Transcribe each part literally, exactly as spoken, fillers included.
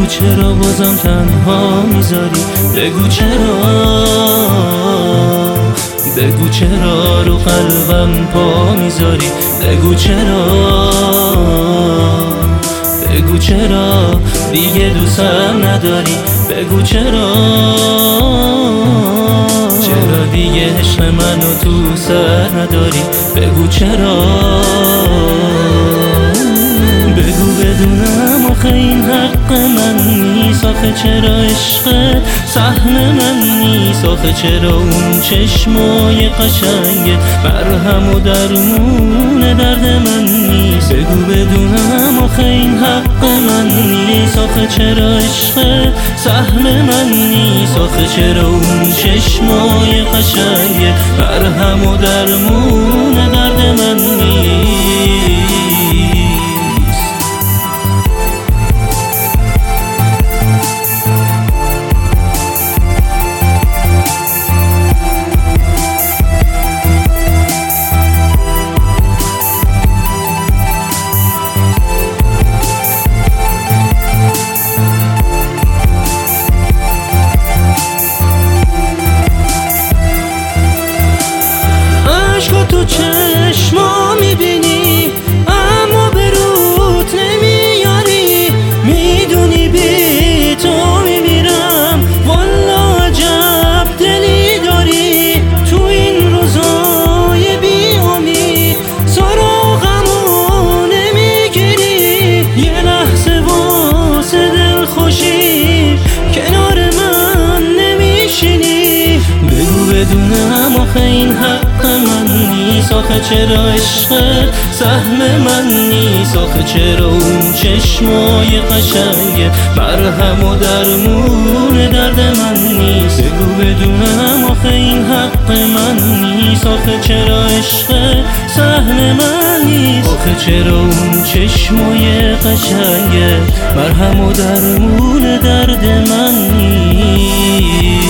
چرا بازم تنها میذاری، بگو چرا، بگو چرا رو قلبم پا میذاری، بگو چرا، بگو چرا دیگه دوستم نداری، بگو چرا، چرا دیگه عشق منو تو سر نداری، بگو چرا، بگو بدونم آخه این حق من نیست، آخه چرا عشقت سهم من نیست، آخه چرا اون چشمای قشنگت مرهم و درمون درد من نیست، بگو بدونم آخه این حق من نیست، آخه چرا عشقت سهم من نیست، آخه چرا اون چشمای قشنگت مرهم و درمون درد من نیست. تو چشما میبینی اما به روت نمیاری، میدونی بی تو میمیرم والا عجب دلی داری، تو این روزای بی امید سراغمو نمیگیری، یه لحظه واسه دل خوشی کنار من نمیشینی، بگو بدونم آخه این حق من نیست، آخه چرا عشقت سهم من نیست، آخه چرا اون چشمای قشنگت مرهم و درمون درد من نیست، بگو بدونم آخه این حق من نیست، آخه چرا عشقت سهم من نیست، آخه چرا اون چشمای قشنگت مرهم و درمون درد من نیست.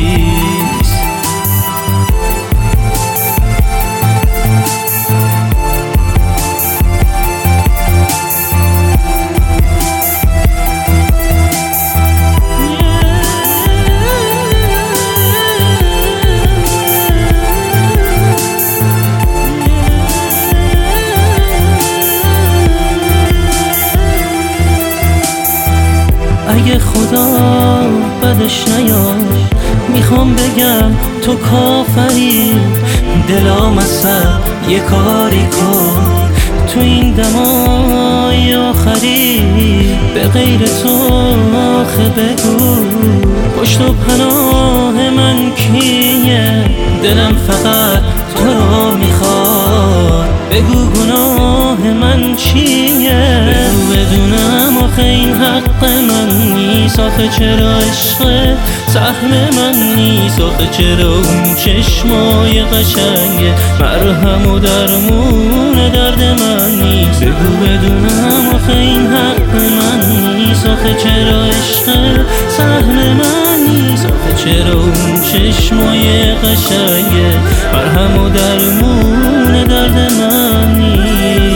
اگه خدا بدش نیاد میخوام بگم تو کافری، دلام اصلا یه کاری کن تو این دمای آخری، به غیر تو آخه بگو پشت و پناه من کیه، دلم فقط تو رو میخواد، بگو گناه من چیه، بگو بدونم آخه این حق من نیست، آخه چرا عشق سهم من نیست، آخه چرا اون چشمای قشنگ مرهم و درمون درد من نیست، بگو بدونم آخه این حق من نیست، آخه چرا عشق سهم من نیست، آخه چرا اون چشمای قشنگ مرهم و درمون درد من نیست.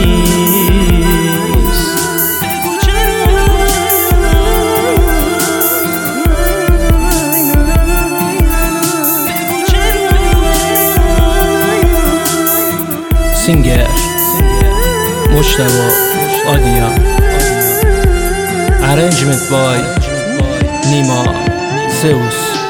سینگر مجتبی آدیان، ارنجمنت بای نیما سئوس.